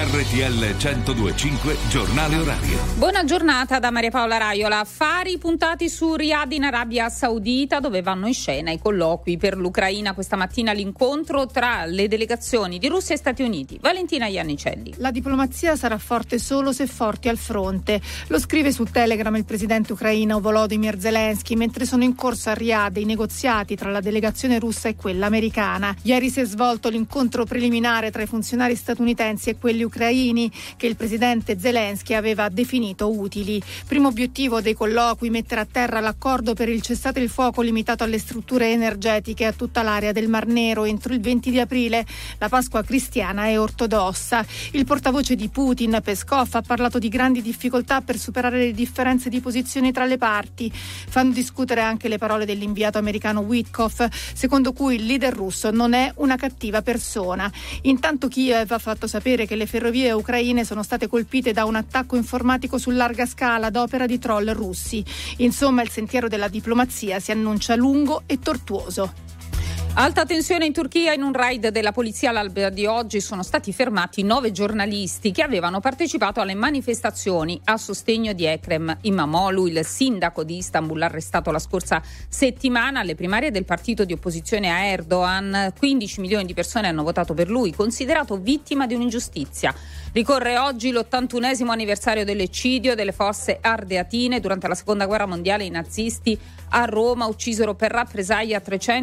RTL 102.5 Giornale Orario. Buona giornata da Maria Paola Raiola. Affari puntati su Riyadh in Arabia Saudita, dove vanno in scena i colloqui per l'Ucraina. Questa mattina l'incontro tra le delegazioni di Russia e Stati Uniti. Valentina Iannicelli. La diplomazia sarà forte solo se forti al fronte. Lo scrive su Telegram il presidente ucraino Volodymyr Zelensky mentre sono in corso a Riyadh i negoziati tra la delegazione russa e quella americana. Ieri si è svolto l'incontro preliminare tra i funzionari statunitensi e quelli ucraini che il presidente Zelensky aveva definito utili. Primo obiettivo dei colloqui: mettere a terra l'accordo per il cessate il fuoco limitato alle strutture energetiche a tutta l'area del Mar Nero entro il 20 di aprile, la Pasqua cristiana e ortodossa. Il portavoce di Putin, Peskov, ha parlato di grandi difficoltà per superare le differenze di posizioni tra le parti. Fanno discutere anche le parole dell'inviato americano Witkoff, secondo cui il leader russo non è una cattiva persona. Intanto Kiev ha fatto sapere che le ferrovie ucraine sono state colpite da un attacco informatico su larga scala ad opera di troll russi. Insomma, il sentiero della diplomazia si annuncia lungo e tortuoso. Alta tensione in Turchia. In un raid della polizia all'alba di oggi sono stati fermati 9 giornalisti che avevano partecipato alle manifestazioni a sostegno di Ekrem Imamoglu, il sindaco di Istanbul arrestato la scorsa settimana alle primarie del partito di opposizione a Erdogan. 15 milioni di persone hanno votato per lui, considerato vittima di un'ingiustizia. Ricorre oggi l'81esimo anniversario dell'eccidio delle fosse ardeatine. Durante la seconda guerra mondiale i nazisti a Roma uccisero per rappresaglia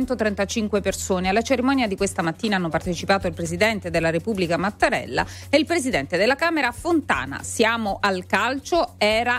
335 persone. Alla cerimonia di questa mattina hanno partecipato il presidente della Repubblica Mattarella e il presidente della Camera Fontana. Siamo al calcio, era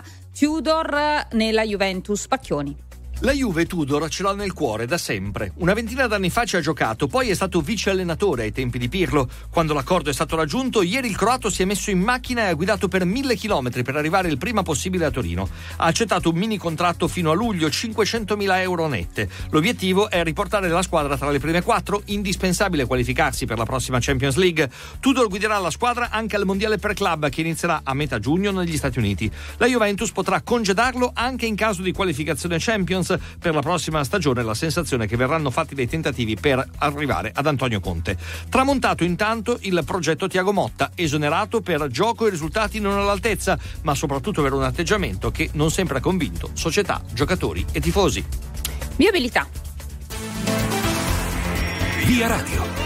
Tudor nella Juventus. Pacchioni. La Juve Tudor ce l'ha nel cuore da sempre. Una ventina d'anni fa ci ha giocato, poi è stato vice allenatore ai tempi di Pirlo. Quando l'accordo è stato raggiunto, ieri il croato si è messo in macchina e ha guidato per 1000 chilometri per arrivare il prima possibile a Torino. Ha accettato un mini contratto fino a luglio, 500.000 euro nette. L'obiettivo è riportare la squadra tra le prime 4, indispensabile qualificarsi per la prossima Champions League. Tudor guiderà la squadra anche al Mondiale per Club che inizierà a metà giugno negli Stati Uniti. La Juventus potrà congedarlo anche in caso di qualificazione Champions. Per la prossima stagione la sensazione è che verranno fatti dei tentativi per arrivare ad Antonio Conte. Tramontato intanto il progetto Thiago Motta, esonerato per gioco e risultati non all'altezza, ma soprattutto per un atteggiamento che non sempre ha convinto società, giocatori e tifosi. Viabilità. Via Radio.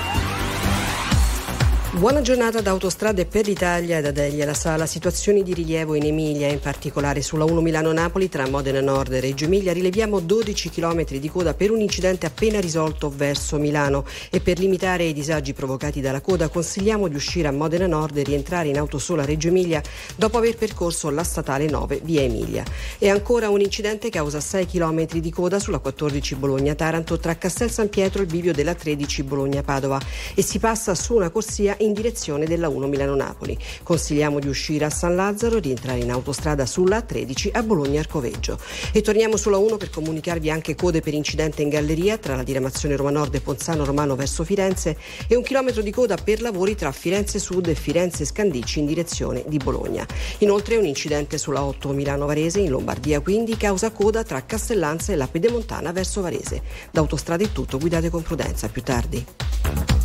Buona giornata da Autostrade per l'Italia e da Delia La Sala. Situazioni di rilievo in Emilia, in particolare sulla 1 Milano-Napoli tra Modena Nord e Reggio Emilia. Rileviamo 12 km di coda per un incidente appena risolto verso Milano e per limitare i disagi provocati dalla coda consigliamo di uscire a Modena Nord e rientrare in auto sola a Reggio Emilia dopo aver percorso la statale 9 via Emilia. E ancora un incidente causa 6 km di coda sulla 14 Bologna-Taranto tra Castel San Pietro e il bivio della 13 Bologna-Padova e si passa su una corsia in direzione della 1 Milano-Napoli. Consigliamo di uscire a San Lazzaro e rientrare in autostrada sulla A13 a Bologna-Arcoveggio. E torniamo sulla 1 per comunicarvi anche code per incidente in galleria tra la diramazione Roma Nord e Ponzano Romano verso Firenze e 1 chilometro di coda per lavori tra Firenze Sud e Firenze Scandicci in direzione di Bologna. Inoltre un incidente sulla 8 Milano-Varese in Lombardia, quindi causa coda tra Castellanza e la Pedemontana verso Varese. Da Autostrada è tutto, guidate con prudenza, più tardi.